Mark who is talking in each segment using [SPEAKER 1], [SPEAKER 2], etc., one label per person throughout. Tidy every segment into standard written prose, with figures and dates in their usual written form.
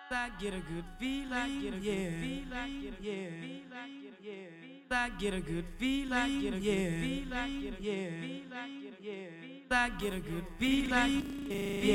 [SPEAKER 1] I get a good feeling, I get a good feeling, I get a good feeling, I get a good feeling, I get a good feeling, I get a good feeling, I get a good feeling,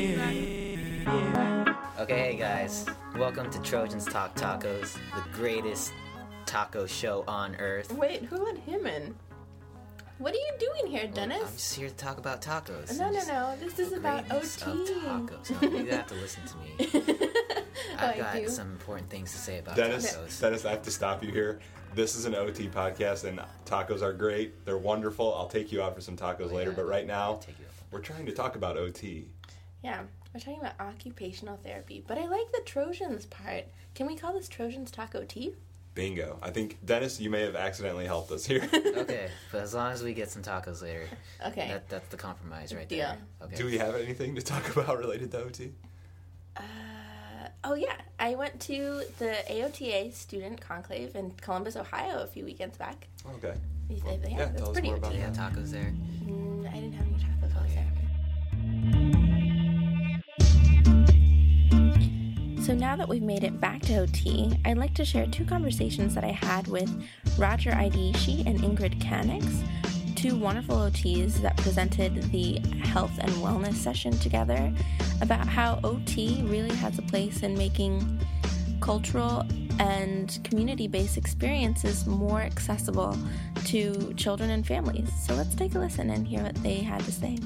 [SPEAKER 1] yeah.
[SPEAKER 2] Okay, hey guys, welcome to Trojans Talk Tacos, the greatest taco show on earth.
[SPEAKER 3] Wait, who let him in? What are you doing here, Dennis?
[SPEAKER 2] I'm just here to talk about tacos.
[SPEAKER 3] No. This is about OT.
[SPEAKER 2] Of tacos. No, you have to listen to me. I've got some important things to say about tacos.
[SPEAKER 4] Dennis, I have to stop you here. This is an OT podcast, and tacos are great. They're wonderful. I'll take you out for some tacos later, but right now, we're trying to talk about OT.
[SPEAKER 3] Yeah, we're talking about occupational therapy, but I like the Trojans part. Can we call this Trojans Talk OT?
[SPEAKER 4] Bingo. I think, Dennis, you may have accidentally helped us here.
[SPEAKER 2] Okay, but as long as we get some tacos later.
[SPEAKER 3] Okay.
[SPEAKER 2] That's the compromise right
[SPEAKER 3] there.
[SPEAKER 2] Okay.
[SPEAKER 4] Do we have anything to talk about related to OT?
[SPEAKER 3] Oh yeah, I went to the AOTA student conclave in Columbus, Ohio a few weekends back.
[SPEAKER 4] Okay.
[SPEAKER 3] Yeah, that's pretty OT.
[SPEAKER 2] Yeah, tacos there.
[SPEAKER 3] I didn't have any tacos while I was there. So now that we've made it back to OT, I'd like to share two conversations that I had with Roger Idishi and Ingrid Canix, two wonderful OTs that presented the health and wellness session together, about how OT really has a place in making cultural and community-based experiences more accessible to children and families. So let's take a listen and hear what they had to say.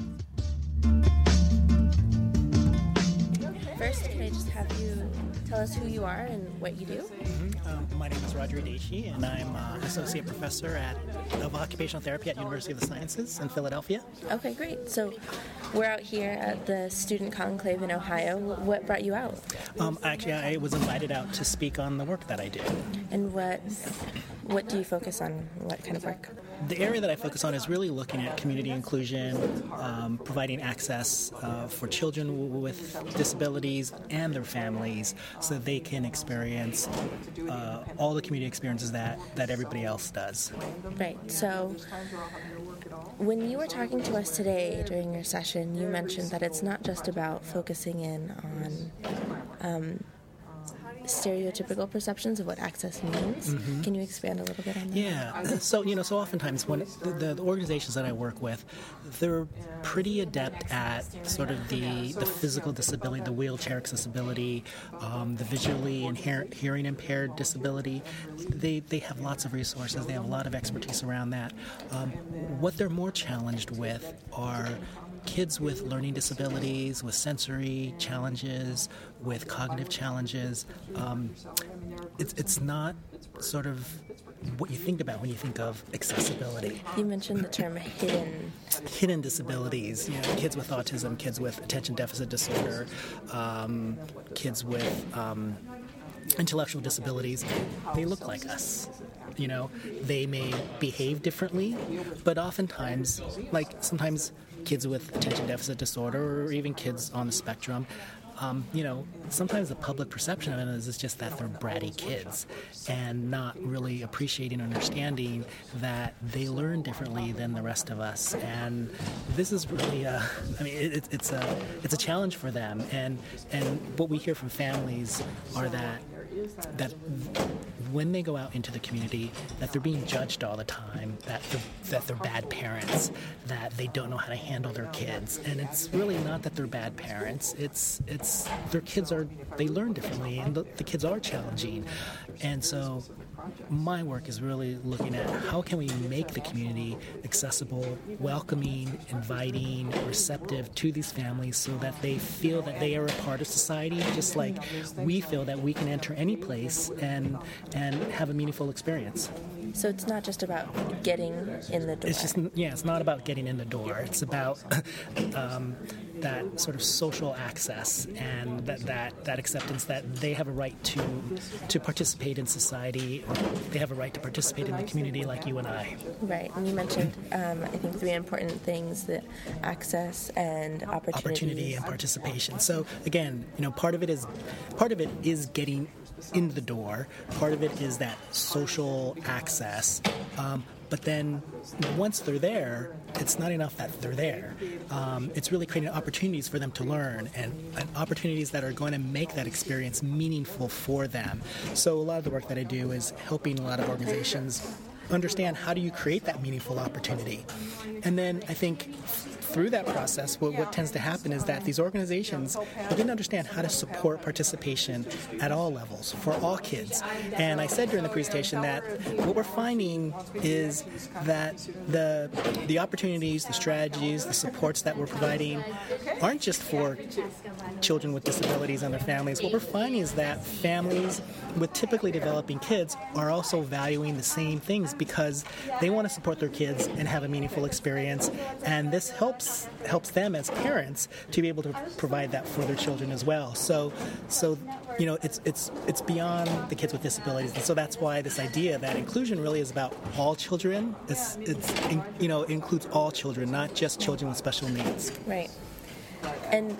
[SPEAKER 3] First, can I just have you tell us who you are and what you do?
[SPEAKER 5] My name is Roger Idishi, and I'm Associate Professor of Occupational Therapy at University of the Sciences in Philadelphia.
[SPEAKER 3] Okay, great. So we're out here at the Student Conclave in Ohio. What brought you out?
[SPEAKER 5] Actually, I was invited out to speak on the work that I do.
[SPEAKER 3] And what do you focus on? What kind of work?
[SPEAKER 5] The area that I focus on is really looking at community inclusion, providing access for children with disabilities and their families so that they can experience all the community experiences that everybody else does.
[SPEAKER 3] Right. So when you were talking to us today during your session, you mentioned that it's not just about focusing in on stereotypical perceptions of what access means. Mm-hmm. Can you expand a little bit on that?
[SPEAKER 5] Yeah. So oftentimes when the organizations that I work with, they're pretty adept at sort of the physical disability, the wheelchair accessibility, the visually and hearing impaired disability. They have lots of resources. They have a lot of expertise around that. What they're more challenged with are kids with learning disabilities, with sensory challenges, with cognitive challenges. It's not sort of what you think about when you think of accessibility.
[SPEAKER 3] You mentioned the term
[SPEAKER 5] hidden disabilities. Kids with autism, kids with attention deficit disorder, kids with intellectual disabilities. They look like us. They may behave differently, but oftentimes, sometimes kids with attention deficit disorder or even kids on the spectrum, sometimes the public perception of it is just that they're bratty kids and not really appreciating and understanding that they learn differently than the rest of us. And this is really, it's a challenge for them. And what we hear from families are that when they go out into the community, that they're being judged all the time, that they're bad parents, that they don't know how to handle their kids. And it's really not that they're bad parents. It's their kids they learn differently, and the kids are challenging. And so my work is really looking at how can we make the community accessible, welcoming, inviting, receptive to these families so that they feel that they are a part of society, just like we feel that we can enter any place and have a meaningful experience.
[SPEAKER 3] So it's not just about getting in the door.
[SPEAKER 5] It's not about getting in the door. It's about that sort of social access and that acceptance that they have a right to participate in society. They have a right to participate in the community like you and I.
[SPEAKER 3] Right. And you mentioned, I think, three important things: that access and opportunity
[SPEAKER 5] and participation. So again, part of it is getting in the door. Part of it is that social access. But then once they're there, it's not enough that they're there. It's really creating opportunities for them to learn and opportunities that are going to make that experience meaningful for them. So a lot of the work that I do is helping a lot of organizations understand how do you create that meaningful opportunity. And then I think through that process, what tends to happen is that these organizations begin to understand how to support participation at all levels for all kids. And I said during the presentation that what we're finding is that the opportunities, the strategies, the supports that we're providing aren't just for children with disabilities and their families. What we're finding is that families with typically developing kids are also valuing the same things because they want to support their kids and have a meaningful experience, and this helps them as parents to be able to provide that for their children as well. So it's beyond the kids with disabilities, and so that's why this idea that inclusion really is about all children. It includes all children, not just children with special needs.
[SPEAKER 3] Right. And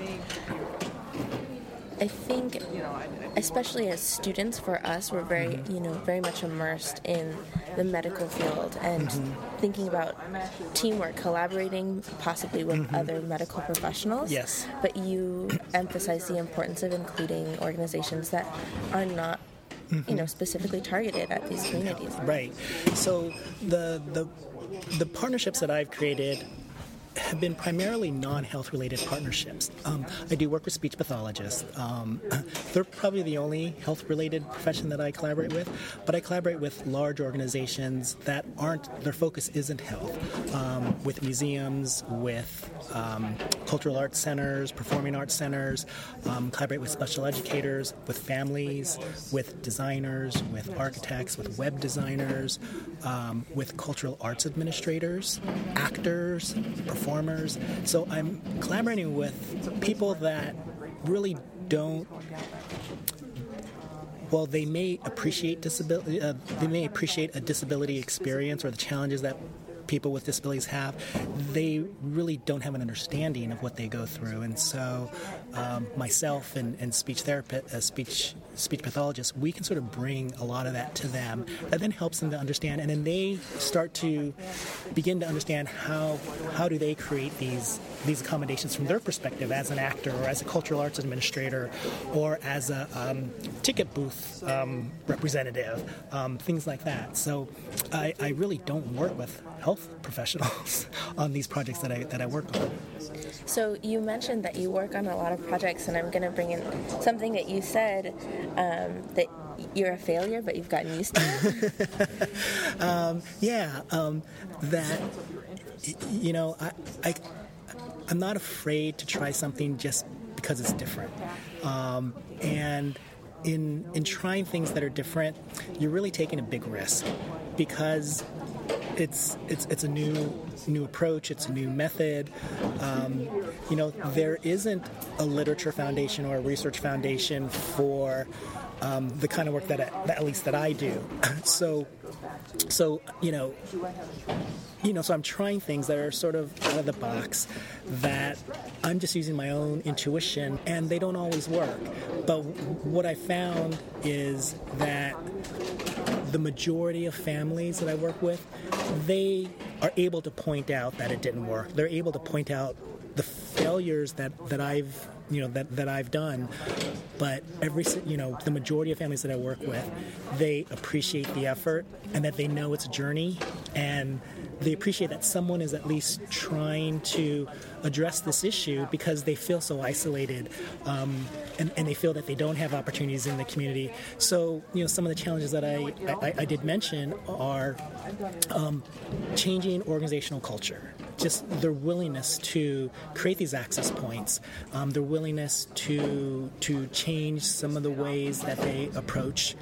[SPEAKER 3] I think, especially as students, for us, we're very, very much immersed in the medical field and thinking about teamwork, collaborating possibly with other medical professionals.
[SPEAKER 5] Yes.
[SPEAKER 3] But you emphasize the importance of including organizations that are not, specifically targeted at these communities.
[SPEAKER 5] Right. So the partnerships that I've created have been primarily non-health related partnerships. I do work with speech pathologists. They're probably the only health related profession that I collaborate with, but I collaborate with large organizations that their focus isn't health, with museums, with cultural arts centers, performing arts centers, collaborate with special educators, with families, with designers, with architects, with web designers, with cultural arts administrators, actors, performers. So I'm collaborating with people that really don't. Well, they may appreciate disability. They may appreciate a disability experience or the challenges that people with disabilities have. They really don't have an understanding of what they go through, and so myself and speech therapist, speech pathologists, we can sort of bring a lot of that to them. That then helps them to understand, and then they start to begin to understand how do they create these accommodations from their perspective as an actor or as a cultural arts administrator or as a ticket booth representative, things like that. So I really don't work with health professionals on these projects that I work on.
[SPEAKER 3] So you mentioned that you work on a lot of projects, and I'm going to bring in something that you said, that you're a failure, but you've gotten used to it.
[SPEAKER 5] That, I'm not afraid to try something just because it's different. And in trying things that are different, you're really taking a big risk because it's a new approach, it's a new method. There isn't a literature foundation or a research foundation for the kind of work that at least that I do. So I'm trying things that are sort of out of the box, that I'm just using my own intuition, and they don't always work. But what I found is that the majority of families that I work with, they are able to point out that it didn't work. They're able to point out the failures that I've done. But the majority of families that I work with, they appreciate the effort and that they know it's a journey, and they appreciate that someone is at least trying to address this issue because they feel so isolated, and they feel that they don't have opportunities in the community. So, some of the challenges that I did mention are changing organizational culture, just their willingness to create these access points, their willingness to change some of the ways that they approach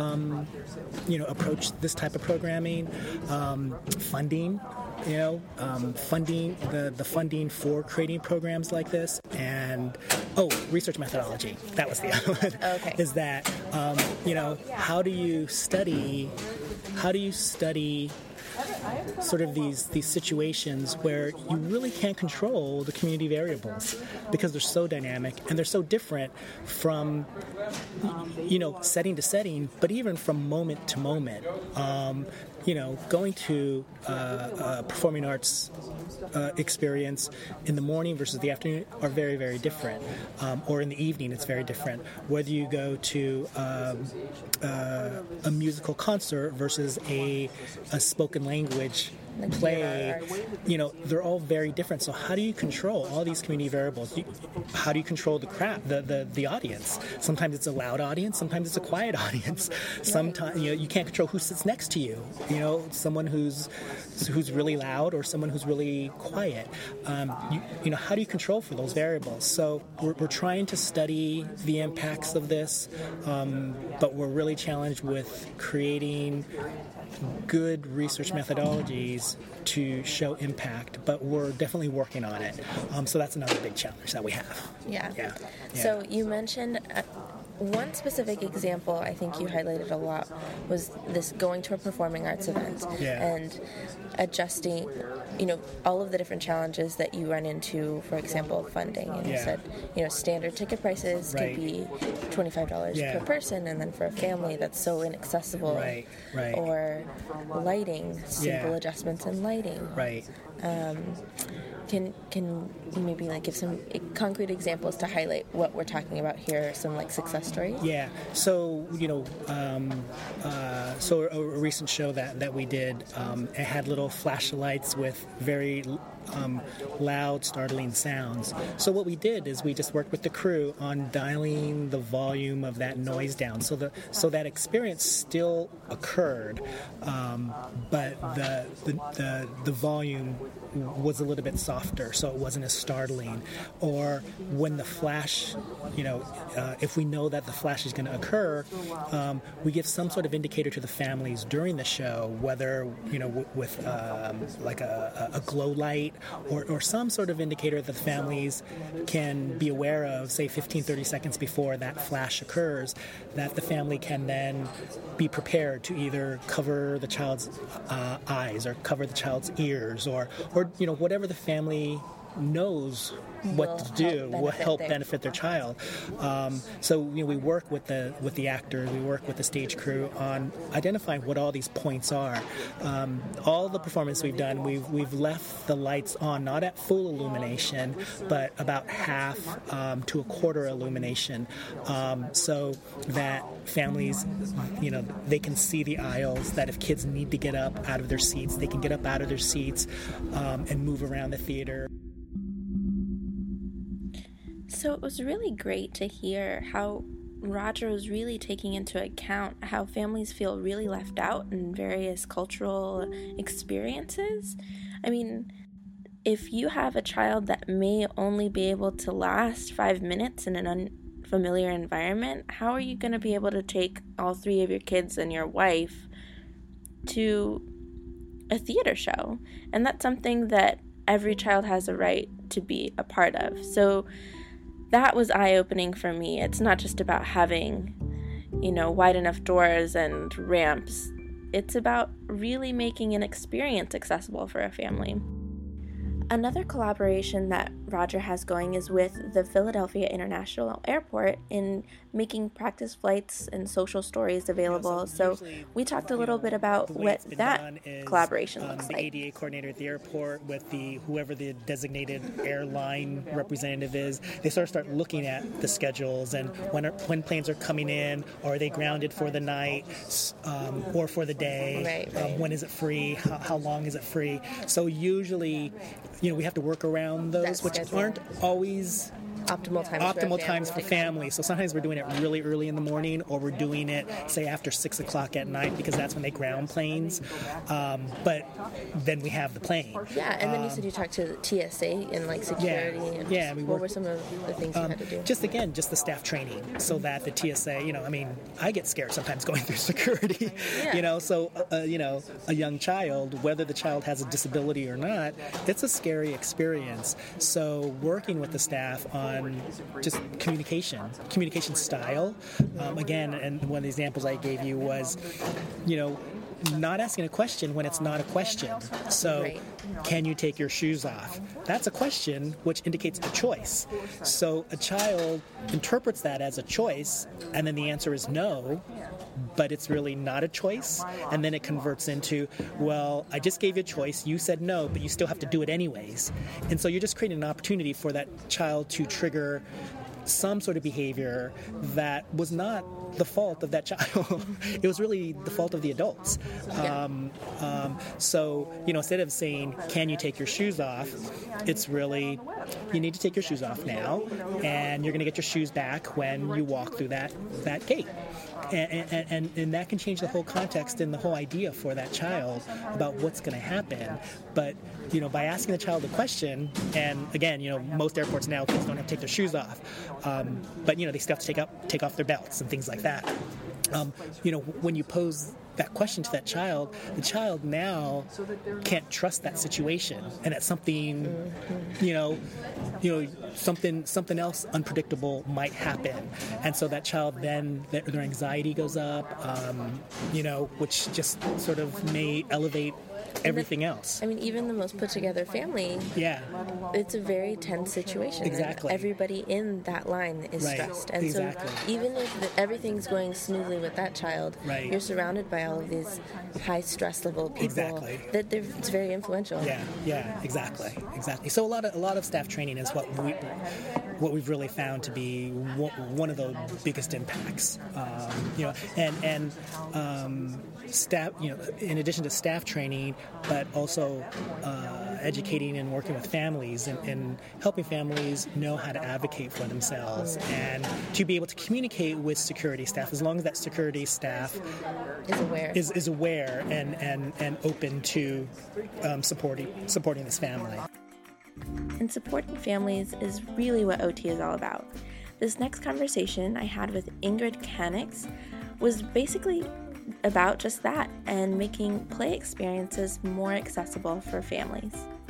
[SPEAKER 5] this type of programming, funding. Funding the funding for creating programs like this, and research methodology. That was the other one.
[SPEAKER 3] Okay.
[SPEAKER 5] Is that how do you study sort of these situations where you really can't control the community variables because they're so dynamic and they're so different from, setting to setting, but even from moment to moment. Going to a performing arts experience in the morning versus the afternoon are very, very different. Or in the evening, it's very different. Whether you go to a musical concert versus a spoken language play, they're all very different. So how do you control all these community variables? How do you control the crowd, the audience? Sometimes it's a loud audience, sometimes it's a quiet audience. Sometimes you can't control who sits next to you. Someone who's really loud or someone who's really quiet. How do you control for those variables? So we're trying to study the impacts of this, but we're really challenged with creating good research methodologies to show impact, but we're definitely working on it. So that's another big challenge that we have.
[SPEAKER 3] Yeah. So you mentioned one specific example I think you highlighted a lot was this going to a performing arts event and adjusting, all of the different challenges that you run into, for example, funding. And you said, standard ticket prices could be $25 per person, and then for a family that's so inaccessible.
[SPEAKER 5] Right.
[SPEAKER 3] Or lighting, simple adjustments in lighting.
[SPEAKER 5] Right.
[SPEAKER 3] Can you maybe give some concrete examples to highlight what we're talking about here, some success stories?
[SPEAKER 5] Yeah. So so a recent show that we did, it had little flashlights with very loud, startling sounds. So what we did is we just worked with the crew on dialing the volume of that noise down, so that experience still occurred, but the volume was a little bit softer, so it wasn't as startling. Or when the flash, if we know that the flash is going to occur, we give some sort of indicator to the families during the show, whether with a glow light or some sort of indicator that the families can be aware of, say 15-30 seconds before that flash occurs, that the family can then be prepared to either cover the child's eyes or cover the child's ears or whatever the family knows what to do will help benefit their child. So we work with the actors, we work with the stage crew on identifying what all these points are. All the performance we've done, we've left the lights on, not at full illumination, but about half to a quarter illumination, so that families, they can see the aisles, that if kids need to get up out of their seats, they can get up out of their seats and move around the theater.
[SPEAKER 3] So it was really great to hear how Roger was really taking into account how families feel really left out in various cultural experiences. I mean, if you have a child that may only be able to last 5 minutes in an unfamiliar environment, how are you going to be able to take all 3 of your kids and your wife to a theater show? And that's something that every child has a right to be a part of. So that was eye-opening for me. It's not just about having, wide enough doors and ramps. It's about really making an experience accessible for a family. Another collaboration that Roger has going is with the Philadelphia International Airport in making practice flights and social stories available. So we talked a little bit about what that collaboration looks like.
[SPEAKER 5] The ADA coordinator at the airport with whoever the designated airline representative is, they sort of start looking at the schedules and when planes are coming in, or are they grounded for the night or for the day? Right. When is it free? How long is it free? So usually, we have to work around those, which aren't always optimal times for families. So sometimes we're doing it really early in the morning, or we're doing it, say, after 6 o'clock at night, because that's when they ground planes. But then we have the plane.
[SPEAKER 3] Yeah, and then you said you talked to the TSA and security. What were some of the things you had to do?
[SPEAKER 5] Just the staff training, so that the TSA, I get scared sometimes going through security. So a young child, whether the child has a disability or not, that's a scary experience. So working with the staff on just communication style. Again, and one of the examples I gave you was, not asking a question when it's not a question. So,
[SPEAKER 3] Right.
[SPEAKER 5] Can you take your shoes off? That's a question which indicates a choice. So a child interprets that as a choice, and then the answer is no, but it's really not a choice. And then it converts into, well, I just gave you a choice, you said no, but you still have to do it anyways. And so you're just creating an opportunity for that child to trigger some sort of behavior that was not the fault of that child. It was really the fault of the adults. So, instead of saying, can you take your shoes off, it's really, you need to take your shoes off now, and you're going to get your shoes back when you walk through that gate. And that can change the whole context and the whole idea for that child about what's going to happen. But, by asking the child a question, and again, most airports now, kids don't have to take their shoes off. But, they still have to take off their belts and things like that. When you pose that question to that child, the child now can't trust that situation, and that something, something else unpredictable might happen, and so that child then their anxiety goes up, which just sort of may elevate everything else.
[SPEAKER 3] I mean, even the most put together family, it's a very tense situation.
[SPEAKER 5] Exactly.
[SPEAKER 3] Everybody in that line is stressed. And so even if everything's going smoothly with that child, you're surrounded by all of these high stress level people that it's very influential.
[SPEAKER 5] Yeah, exactly. So a lot of staff training is what we've really found to be one of the biggest impacts. Staff, in addition to staff training, but also educating and working with families and helping families know how to advocate for themselves and to be able to communicate with security staff, as long as that security staff is aware and open to supporting this family.
[SPEAKER 3] And supporting families is really what OT is all about. This next conversation I had with Ingrid Canix was basically about just that, and making play experiences more accessible for families.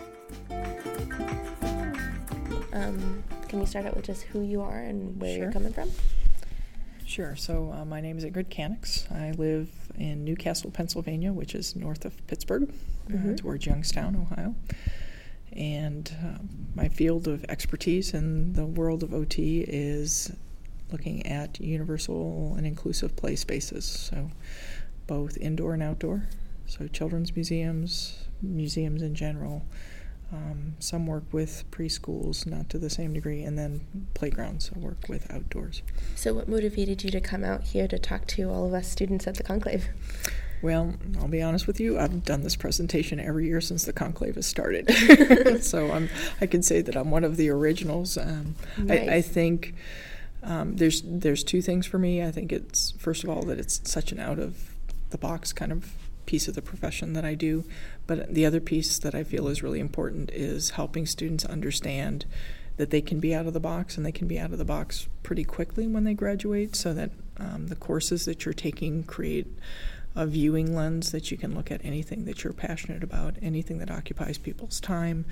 [SPEAKER 3] Can you start out with just who you are and where you're coming from?
[SPEAKER 6] Sure. So my name is Ingrid Canix. I live in Newcastle, Pennsylvania, which is north of Pittsburgh, towards Youngstown, Ohio. And my field of expertise in the world of OT is looking at universal and inclusive play spaces, so both indoor and outdoor, so children's museums in general. Some work with preschools, not to the same degree, and then playgrounds, so work with outdoors. So
[SPEAKER 3] what motivated you to come out here to talk to all of us students at the Conclave?
[SPEAKER 6] Well, I'll be honest with you, I've done this presentation every year since the Conclave has started. So I can say that I'm one of the originals. Nice. I think there's two things for me. I think it's, first of all, that it's such an out-of-the-box kind of piece of the profession that I do. But the other piece that I feel is really important is helping students understand that they can be out of the box, and they can be out of the box pretty quickly when they graduate, so that the courses that you're taking create a viewing lens that you can look at anything that you're passionate about, anything that occupies people's time,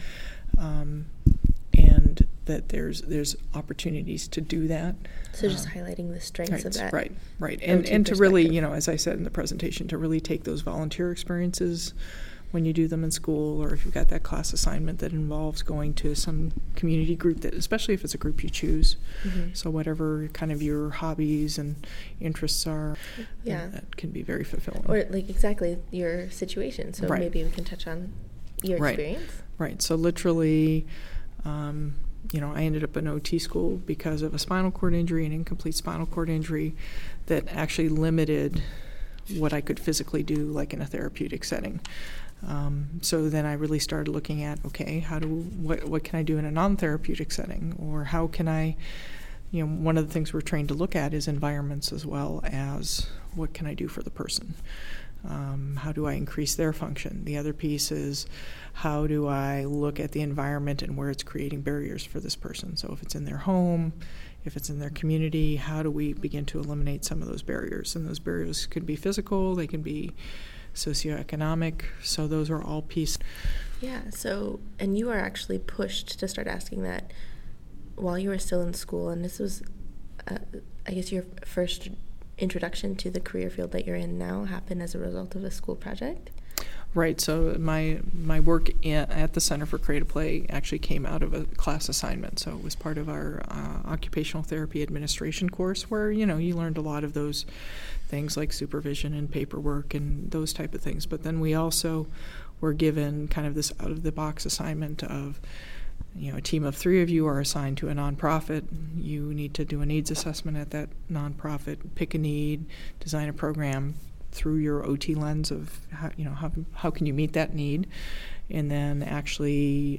[SPEAKER 6] and that there's opportunities to do that.
[SPEAKER 3] So just highlighting the strengths of that.
[SPEAKER 6] Right. And to really, as I said in the presentation, to really take those volunteer experiences when you do them in school, or if you've got that class assignment that involves going to some community group, that, especially if it's a group you choose. Mm-hmm. So whatever kind of your hobbies and interests are, that can be very fulfilling.
[SPEAKER 3] Or exactly your situation. So maybe we can touch on your experience.
[SPEAKER 6] Right. So literally, I ended up in OT school because of a spinal cord injury, an incomplete spinal cord injury that actually limited what I could physically do, like in a therapeutic setting. So then I really started looking at, what can I do in a non-therapeutic setting? Or how can I, one of the things we're trained to look at is environments, as well as what can I do for the person? How do I increase their function? The other piece is, how do I look at the environment and where it's creating barriers for this person? So if it's in their home, if it's in their community, how do we begin to eliminate some of those barriers? And those barriers could be physical, they can be socioeconomic, so those are all pieces.
[SPEAKER 3] Yeah, so, and you were actually pushed to start asking that while you were still in school, and this was, I guess, your first introduction to the career field that you're in now happen as a result of a school project?
[SPEAKER 6] Right. So my work at the Center for Creative Play actually came out of a class assignment. So it was part of our occupational therapy administration course, where you learned a lot of those things like supervision and paperwork and those type of things. But then we also were given kind of this out-of-the-box assignment of, a team of 3 of you are assigned to a nonprofit. You need to do a needs assessment at that nonprofit, pick a need, design a program through your OT lens of how can you meet that need, and then actually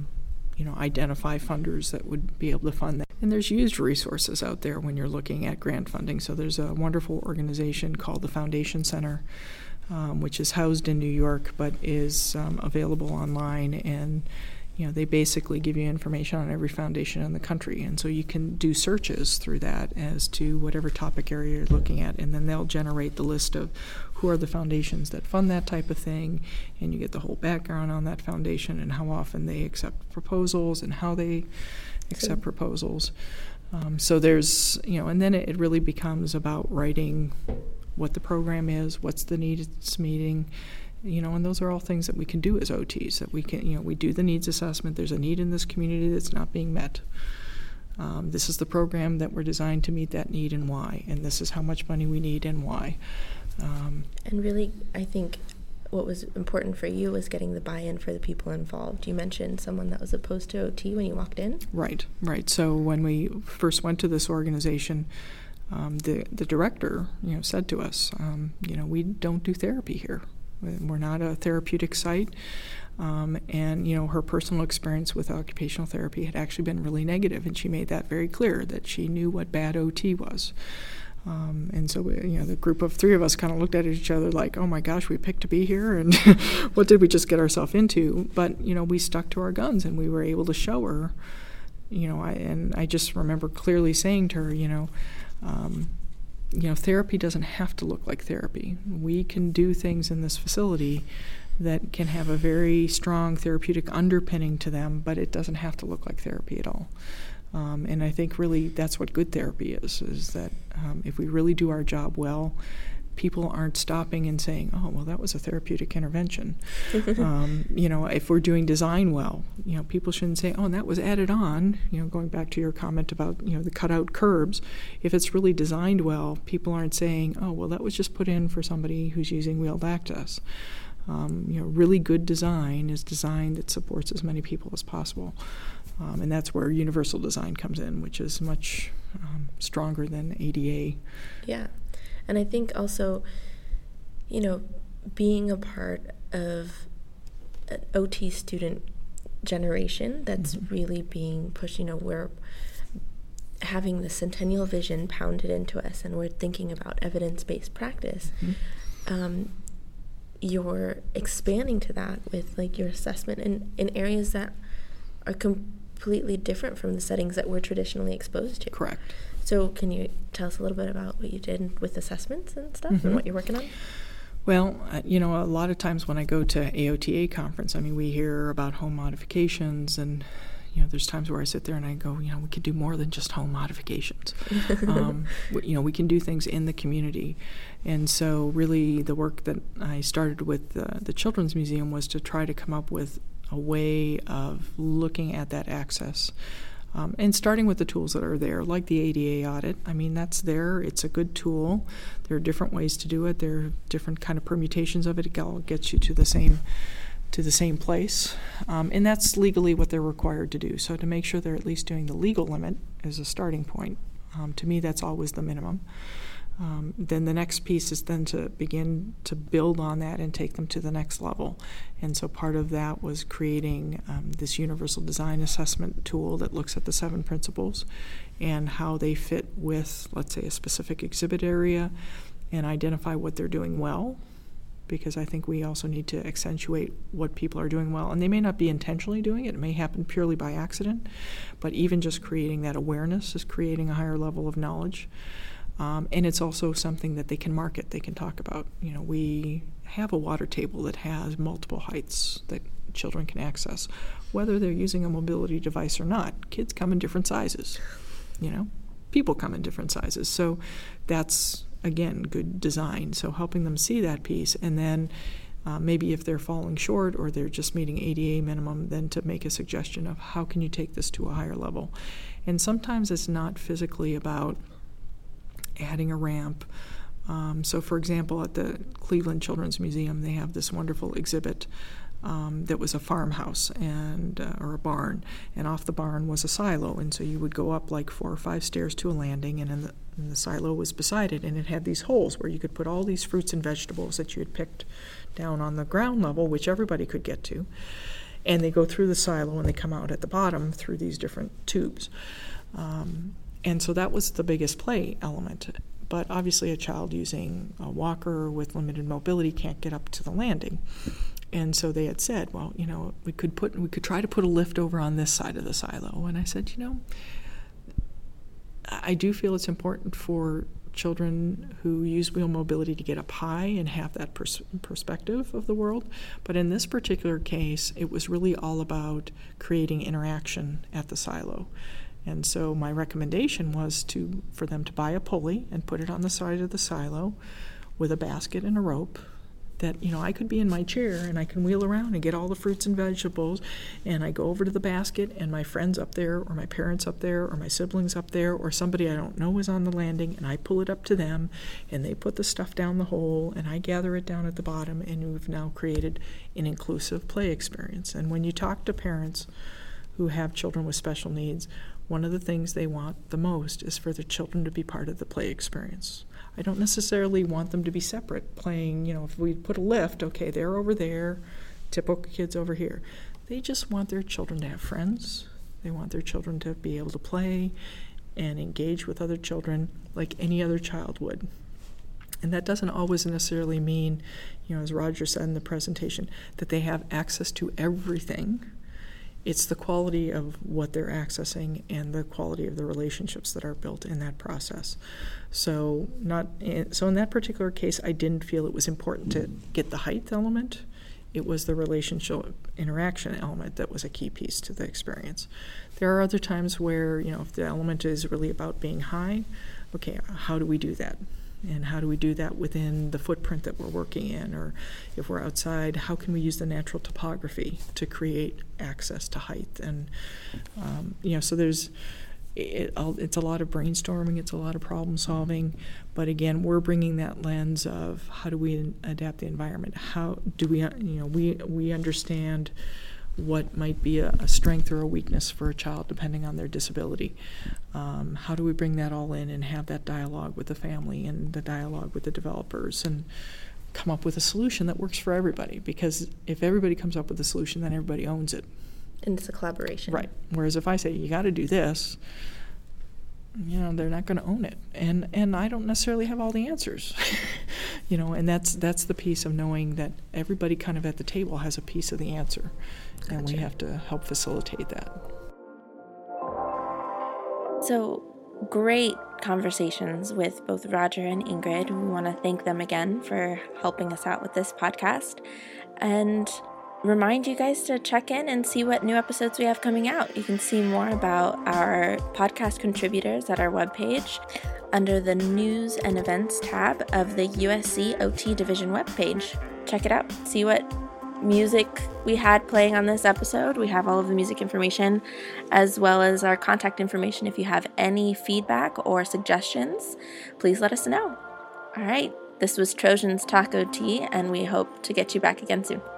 [SPEAKER 6] identify funders that would be able to fund that. And there's used resources out there when you're looking at grant funding. So there's a wonderful organization called the Foundation Center, which is housed in New York but is available online, and they basically give you information on every foundation in the country, and so you can do searches through that as to whatever topic area you're looking at, and then they'll generate the list of who are the foundations that fund that type of thing, and you get the whole background on that foundation and how often they accept proposals and how they accept proposals. So there's, and then it really becomes about writing what the program is, what's the needs meeting, and those are all things that we can do as OTs, that we can, we do the needs assessment. There's a need in this community that's not being met. This is the program that we're designed to meet that need and why, and this is how much money we need and why.
[SPEAKER 3] And really, I think what was important for you was getting the buy-in for the people involved. You mentioned someone that was opposed to OT when you walked in. Right.
[SPEAKER 6] So when we first went to this organization, the director, said to us, we don't do therapy here. We're not a therapeutic site, and her personal experience with occupational therapy had actually been really negative, and she made that very clear, that she knew what bad OT was. And so the group of 3 of us kind of looked at each other like, oh my gosh, we picked to be here, and what did we just get ourselves into? But we stuck to our guns, and we were able to show her. I just remember clearly saying to her, therapy doesn't have to look like therapy. We can do things in this facility that can have a very strong therapeutic underpinning to them, but it doesn't have to look like therapy at all. And I think really that's what good therapy is that if we really do our job well, people aren't stopping and saying, oh, well, that was a therapeutic intervention. If we're doing design well, people shouldn't say, oh, and that was added on, going back to your comment about, the cutout curbs. If it's really designed well, people aren't saying, oh, well, that was just put in for somebody who's using wheeled access. Really good design is design that supports as many people as possible. And that's where universal design comes in, which is much stronger than ADA.
[SPEAKER 3] Yeah. And I think also, being a part of an OT student generation that's really being pushed, we're having the Centennial Vision pounded into us, and we're thinking about evidence-based practice. You're expanding to that with your assessment in areas that are completely different from the settings that we're traditionally exposed to.
[SPEAKER 6] Correct.
[SPEAKER 3] So can you tell us a little bit about what you did with assessments and stuff and what you're working on?
[SPEAKER 6] Well, a lot of times when I go to AOTA conference, we hear about home modifications, and there's times where I sit there and I go, we could do more than just home modifications. We can do things in the community. And so really the work that I started with the Children's Museum was to try to come up with a way of looking at that access. And starting with the tools that are there, like the ADA audit. That's there. It's a good tool. There are different ways to do it. There are different kind of permutations of it. It all gets you to the same place. And that's legally what they're required to do. So to make sure they're at least doing the legal limit is a starting point. To me, that's always the minimum. Then the next piece is then to begin to build on that and take them to the next level. And so part of that was creating this universal design assessment tool that looks at the 7 principles and how they fit with, let's say, a specific exhibit area, and identify what they're doing well, because I think we also need to accentuate what people are doing well. And they may not be intentionally doing it. It may happen purely by accident. But even just creating that awareness is creating a higher level of knowledge. And it's also something that they can market, they can talk about. We have a water table that has multiple heights that children can access, whether they're using a mobility device or not. Kids come in different sizes, people come in different sizes. So that's again, good design. So helping them see that piece, and then maybe if they're falling short or they're just meeting ADA minimum, then to make a suggestion of how can you take this to a higher level. And sometimes it's not physically about adding a ramp. So for example, at the Cleveland Children's Museum, they have this wonderful exhibit that was a farmhouse or a barn, and off the barn was a silo, and so you would go up like 4 or 5 stairs to a landing, and the silo was beside it, and it had these holes where you could put all these fruits and vegetables that you had picked down on the ground level, which everybody could get to, and they go through the silo and they come out at the bottom through these different tubes. And so that was the biggest play element. But obviously a child using a walker with limited mobility can't get up to the landing. And so they had said, well, we could try to put a lift over on this side of the silo. And I said, I do feel it's important for children who use wheel mobility to get up high and have that perspective of the world. But in this particular case, it was really all about creating interaction at the silo. And so my recommendation was for them to buy a pulley and put it on the side of the silo with a basket and a rope that, I could be in my chair and I can wheel around and get all the fruits and vegetables, and I go over to the basket and my friend's up there or my parents up there or my siblings up there or somebody I don't know is on the landing, and I pull it up to them and they put the stuff down the hole and I gather it down at the bottom, and we've now created an inclusive play experience. And when you talk to parents who have children with special needs, one of the things they want the most is for their children to be part of the play experience. I don't necessarily want them to be separate, playing, if we put a lift, okay, they're over there, typical kids over here. They just want their children to have friends. They want their children to be able to play and engage with other children like any other child would. And that doesn't always necessarily mean, as Roger said in the presentation, that they have access to everything. It's the quality of what they're accessing and the quality of the relationships that are built in that process. So in that particular case, I didn't feel it was important to get the height element. It was the relationship interaction element that was a key piece to the experience. There are other times where, if the element is really about being high, okay, how do we do that? And how do we do that within the footprint that we're working in? Or if we're outside, how can we use the natural topography to create access to height? And, so it's a lot of brainstorming, it's a lot of problem solving. But again, we're bringing that lens of how do we adapt the environment? How do we, we understand what might be a strength or a weakness for a child depending on their disability. How do we bring that all in and have that dialogue with the family and the dialogue with the developers and come up with a solution that works for everybody? Because if everybody comes up with a solution, then everybody owns it.
[SPEAKER 3] And it's a collaboration. Right.
[SPEAKER 6] Whereas if I say, you got to do this, they're not going to own it. And I don't necessarily have all the answers. And that's the piece of knowing that everybody kind of at the table has a piece of the answer. Gotcha. And we have to help facilitate that.
[SPEAKER 3] So great conversations with both Roger and Ingrid. We want to thank them again for helping us out with this podcast. And remind you guys to check in and see what new episodes we have coming out. You can see more about our podcast contributors at our webpage under the News and Events tab of the USC OT Division webpage. Check it out. See what music we had playing on this episode. We have all of the music information as well as our contact information. If you have any feedback or suggestions, please let us know. All right. This was Trojans Talk OT, and we hope to get you back again soon.